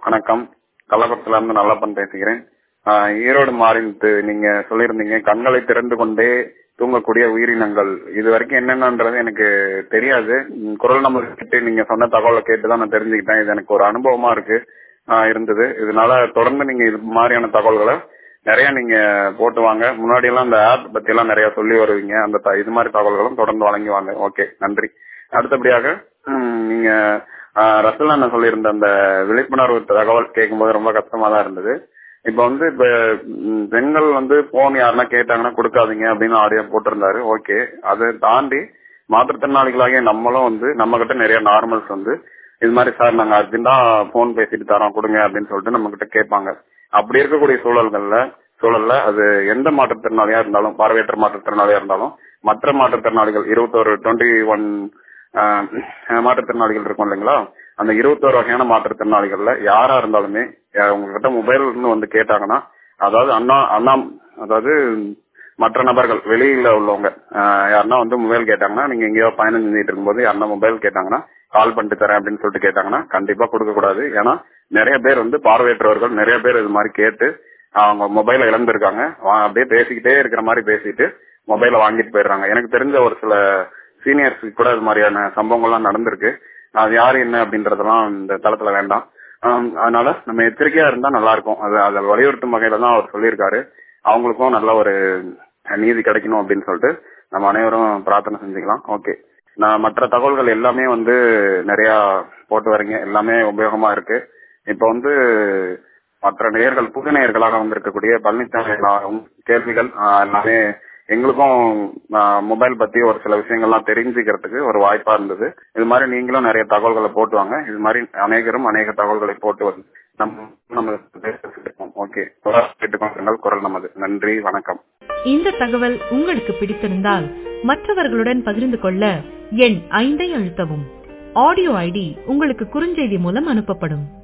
வணக்கம். கள்ளக்குறிச்சியில இருந்து நல்லப்பன் பேசுகிறேன். ஈரோடு மாறிட்டு நீங்க சொல்லியிருந்தீங்க கண்களை திறந்து கொண்டே தூங்கக்கூடிய உயிரினங்கள். இது வரைக்கும் என்னென்னன்றது எனக்கு தெரியாது. குரல் நம்பர் கிட்ட நீங்க சொன்ன தகவலை கேட்டுதான் நான் தெரிஞ்சுக்கிட்டேன். இது எனக்கு ஒரு அனுபவமா இருந்தது. இதனால தொடர்ந்து நீங்க இது மாதிரியான தகவல்களை நிறைய நீங்க போட்டு வாங்க. முன்னாடி எல்லாம் அந்த ஆப் பத்தி எல்லாம் நிறைய சொல்லி வருவீங்க. அந்த இது மாதிரி தகவல்களும் தொடர்ந்து வழங்கி வாங்க. ஓகே, நன்றி. அடுத்தபடியாக நீங்க ரசல் அண்ணன் சொல்லியிருந்த அந்த விழிப்புணர்வு தகவல் கேட்கும்போது ரொம்ப கஷ்டமா தான் இருந்தது. இப்ப பெண்கள் போன் யாருன்னா கேட்டாங்கன்னா கொடுக்காதீங்க அப்படின்னு ஆடியோ போட்டிருந்தாரு. ஓகே, அதை தாண்டி மாற்றுத்திறனாளிகளாகிய நம்மளும் நம்ம கிட்ட நிறைய நார்மல்ஸ் இது மாதிரி சார் நாங்க அர்ஜென்டா போன் பேசிட்டு தரோம் கொடுங்க அப்படின்னு சொல்லிட்டு நம்ம கிட்ட கேட்பாங்க. அப்படி இருக்கக்கூடிய சூழல்ல அது எந்த மாற்றுத்திறனாளியா இருந்தாலும், பார்வையற்ற மாற்றுத்திறனாளியா இருந்தாலும், மற்ற மாற்றுத்திறனாளிகள் 21 மாற்றுத்திறனாளிகள் இருக்கும் இல்லைங்களா, அந்த 21 வகையான மாற்றுத்திறனாளிகள்ல யாரா இருந்தாலுமே உங்ககிட்ட மொபைல் கேட்டாங்கன்னா, அதாவது மற்ற நபர்கள் வெளியில உள்ளவங்க யாருன்னா மொபைல் கேட்டாங்கன்னா, நீங்க எங்கேயோ பயணம் செஞ்சுட்டு இருக்கும்போது யாருன்னா மொபைல் கேட்டாங்கன்னா கால் பண்ணிட்டு தரேன் அப்படின்னு சொல்லிட்டு கேட்டாங்கன்னா கண்டிப்பா கொடுக்க கூடாது. ஏன்னா நிறைய பேர் பார்வையற்றவர்கள் நிறைய பேர் இது மாதிரி கேட்டு அவங்க மொபைலை இழந்திருக்காங்க. அப்படியே பேசிக்கிட்டே இருக்கிற மாதிரி பேசிட்டு மொபைலை வாங்கிட்டு போயிடுறாங்க. எனக்கு தெரிஞ்ச ஒரு சில சீனியர்ஸ் கூட இது மாதிரியான சம்பவங்கள்லாம் நடந்திருக்கு. அது யாரு என்ன அப்படின்றதெல்லாம் இந்த தளத்துல வேண்டாம். அதனால நம்ம எச்சரிக்கையா இருந்தா நல்லா இருக்கும். அதை வலியுறுத்தும் வகையில தான் அவர் சொல்லியிருக்காரு. அவங்களுக்கும் நல்ல ஒரு நீதி கிடைக்கணும் அப்படின்னு சொல்லிட்டு நம்ம அனைவரும் பிரார்த்தனை செஞ்சுக்கலாம். ஓகே, நான் மற்ற தகவல்கள் எல்லாமே நிறைய போட்டு வரீங்க. எல்லாமே உபயோகமா இருக்கு. இப்ப மற்ற நேயர்கள் புது நேயர்களாக வந்திருக்கக்கூடிய பழனிசாமி கேள்விகள் எல்லாமே எங்களுக்கும் மொபைல் பத்தி ஒரு சில விஷயங்கள்லாம் தெரிஞ்சுக்கிறதுக்கு ஒரு வாய்ப்பா இருந்தது. இது மாதிரி நீங்களும் நிறைய தகவல்களை போட்டுவாங்க. இது மாதிரி அநேகரும் அநேக தகவல்களை போட்டு நம்ம ஓகே, கேட்டுக்கொண்டிருங்கள் குரல் நமது. நன்றி, வணக்கம். இந்த தகவல் உங்களுக்கு பிடித்திருந்தால் மற்றவர்களுடன் பகிர்ந்து கொள்ள எண் 5 அழுத்தவும். ஆடியோ ஐடி உங்களுக்கு குறுஞ்செய்தி மூலம் அனுப்பப்படும்.